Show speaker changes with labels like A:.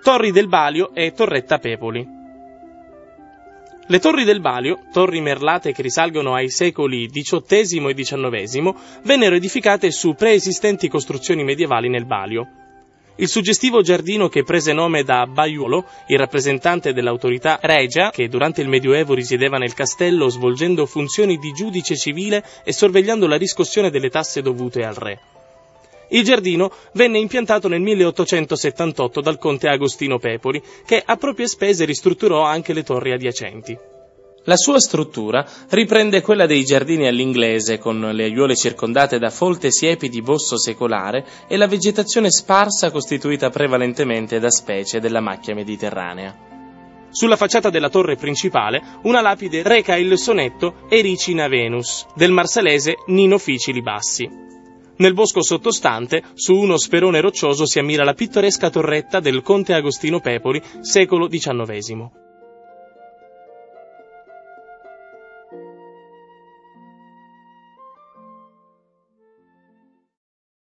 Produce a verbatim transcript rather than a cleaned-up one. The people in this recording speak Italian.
A: Torri del Balio e Torretta Pepoli. Le torri del Balio, torri merlate che risalgono ai secoli diciottesimo e diciannovesimo, vennero edificate su preesistenti costruzioni medievali nel Balio. Il suggestivo giardino che prese nome da Baiuolo, il rappresentante dell'autorità regia che durante il Medioevo risiedeva nel castello svolgendo funzioni di giudice civile e sorvegliando la riscossione delle tasse dovute al re. Il giardino venne impiantato nel milleottocentosettantotto dal conte Agostino Pepoli, che a proprie spese ristrutturò anche le torri adiacenti. La sua struttura riprende quella dei giardini all'inglese, con le aiuole circondate da folte siepi di bosso secolare e la vegetazione sparsa costituita prevalentemente da specie della macchia mediterranea. Sulla facciata della torre principale una lapide reca il sonetto Ericina Venus del marsalese Nino Ficili Bassi. Nel bosco sottostante, su uno sperone roccioso, si ammira la pittoresca torretta del conte Agostino Pepoli, secolo diciannovesimo.